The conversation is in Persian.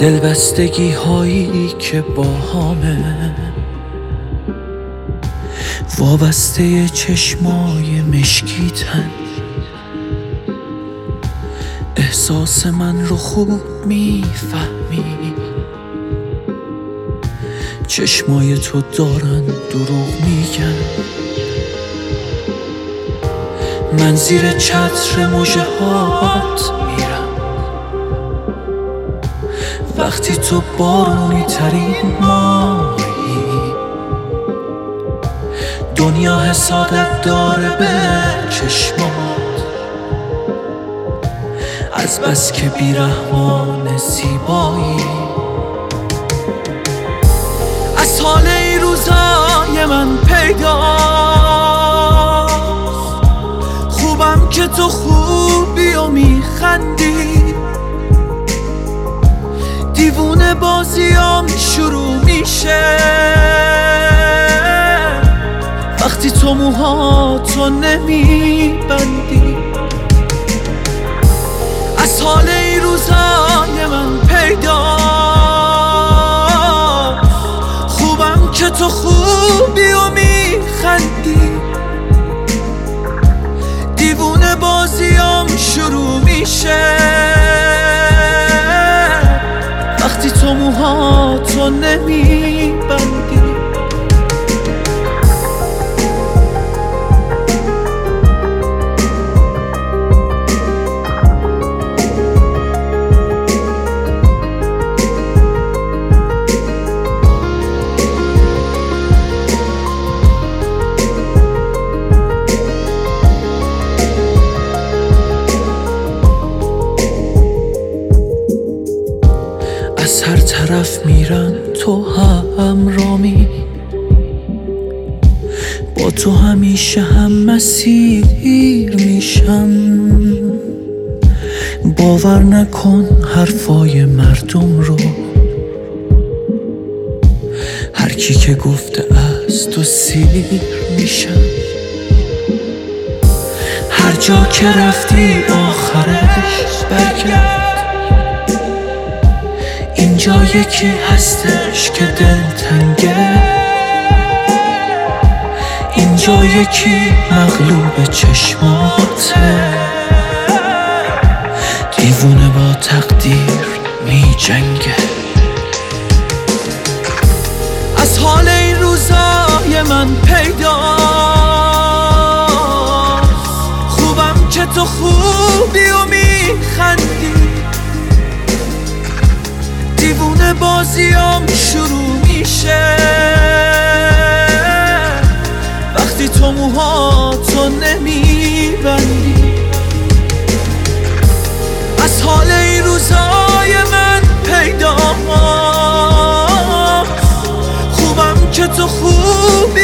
دلبستگی هایی که با همه وابسته چشمای مشکیتن. احساس من رو خوب میفهمی، چشمای تو دارن دروغ میگن. من زیر چتر مژه هات میرم وقتی تو بارونی ترین ماهی. دنیا حسادت داره به چشمات، از بس که بیرحمان زیبایی. از حال این روزای من پیداست، خوبم که تو خوبی و میخندی. دیوونه بازیام شروع میشه وقتی تو موهاتو نمیبندی. از حال این روزای من پیداست، خوبم که تو خوبی و میخندی. دیوونه بازیام شروع میشه وقتی تو موهاتو نمیبندی. از هر طرف میرم تو همرامی، با تو همیشه هم مسیر میشم. باور نکن حرفای مردم رو، هر کی که گفته از تو سیر میشم. هر جا که رفتی آخرش برگرد، اینجا یکی هستش که دلتنگه. اینجا یکی مغلوب چشماته، دیوونه با تقدیر می جنگه. از حال این روزای من پیداست، خوبم که تو خوبی و میخندی. دیوونه بازیام شروع میشه وقتی تو موهاتو نمیبندی. از حال این روزای من پیداست، خوبم که تو خوبی